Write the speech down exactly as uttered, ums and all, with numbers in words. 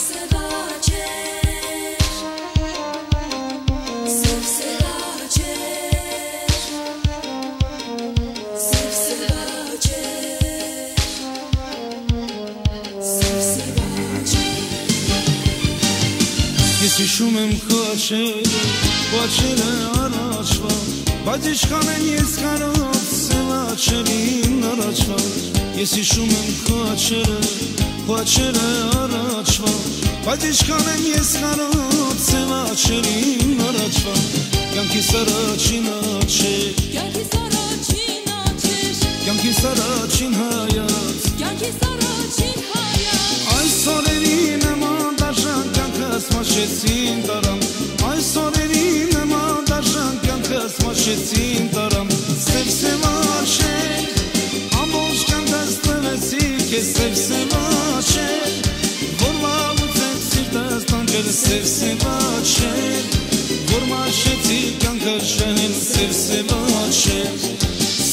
Ես հիշում եմ քո աչքերը, քո աչքերը առաջվա, բայց ինչքան եմ ես կարող սև աչքերին առաջվա։ Ես հիշում եմ քո աչքերը, քո աչքերը առաջվա, բայց ինչքան եմ ես կարող սև աչքերին առաջվա։ Կյանքիս առաջին աչք, կյանքիս առաջին աչք, կյանքիս առաջին հայացք, կյանքիս առաջին հայացք։ Այս օրերի նման դաշան կյանքս մաշեցին տարամ, այս օրերի նման դաշան կյանքս մաշեցին տարամ։ Սև սև աչք, ամբողջ կյանքս տվեցի քեզ սև սև աչք, որ վաղուց սիրտս տանջել սև սև աչք, որ մաշեցի կյանքս շահել սև սև աչք։